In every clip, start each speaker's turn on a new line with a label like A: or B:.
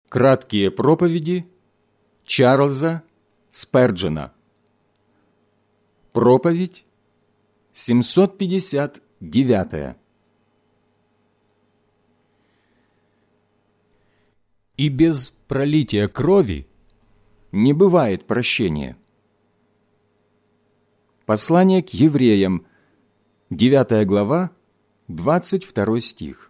A: Краткие проповеди Чарльза Сперджена. Проповедь 759. И без пролития крови не бывает прощения. Послание к евреям, 9 глава, 22 стих.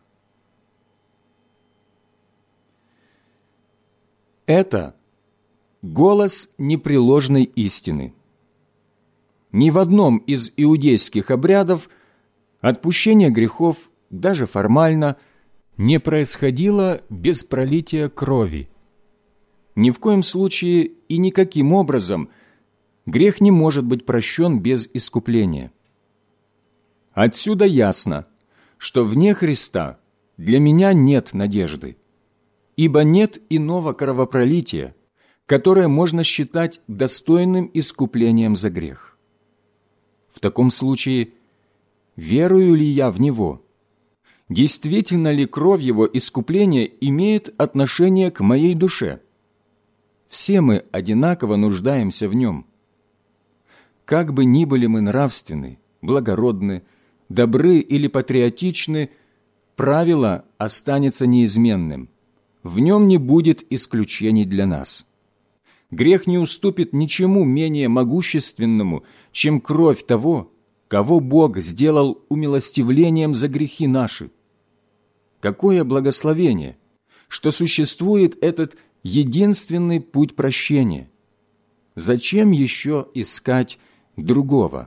A: Это голос непреложной истины. Ни в одном из иудейских обрядов отпущение грехов, даже формально, не происходило без пролития крови. Ни в коем случае и никаким образом грех не может быть прощен без искупления. Отсюда ясно, что вне Христа для меня нет надежды, ибо нет иного кровопролития, которое можно считать достойным искуплением за грех. В таком случае, верую ли я в Него? Действительно ли кровь Его искупления имеет отношение к моей душе? Все мы одинаково нуждаемся в Нем. Как бы ни были мы нравственны, благородны, добры или патриотичны, правило останется неизменным. В нем не будет исключений для нас. Грех не уступит ничему менее могущественному, чем кровь того, кого Бог сделал умилостивлением за грехи наши. Какое благословение, что существует этот единственный путь прощения! Зачем еще искать другого?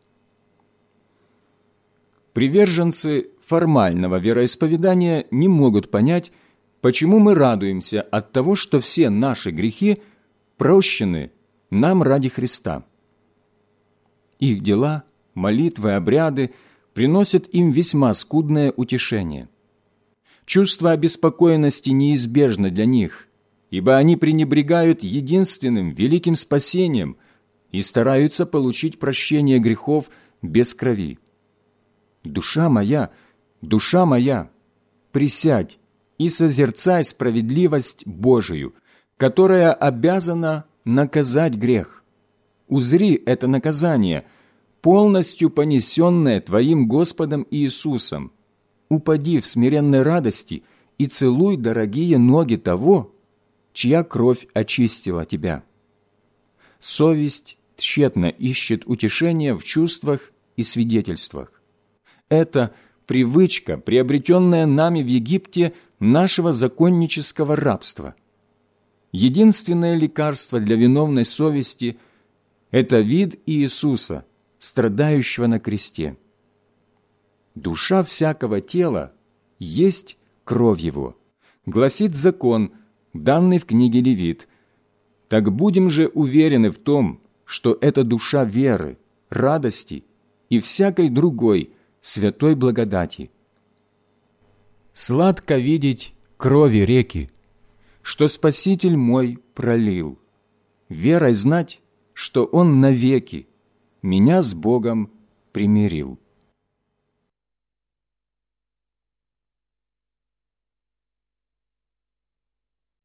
A: Приверженцы формального вероисповедания не могут понять, почему мы радуемся от того, что все наши грехи прощены нам ради Христа. Их дела, молитвы, обряды приносят им весьма скудное утешение. Чувство обеспокоенности неизбежно для них, ибо они пренебрегают единственным великим спасением и стараются получить прощение грехов без крови. Душа моя, присядь и созерцай справедливость Божию, которая обязана наказать грех. Узри это наказание, полностью понесенное Твоим Господом Иисусом. Упади в смиренной радости и целуй дорогие ноги того, чья кровь очистила тебя. Совесть тщетно ищет утешения в чувствах и свидетельствах. Это привычка, приобретенная нами в Египте нашего законнического рабства. Единственное лекарство для виновной совести – это вид Иисуса, страдающего на кресте. Душа всякого тела есть кровь Его, гласит закон, данный в книге Левит. Так будем же уверены в том, что это душа веры, радости и всякой другой святой благодати. Сладко видеть крови реки, что Спаситель мой пролил, верой знать, что Он навеки меня с Богом примирил.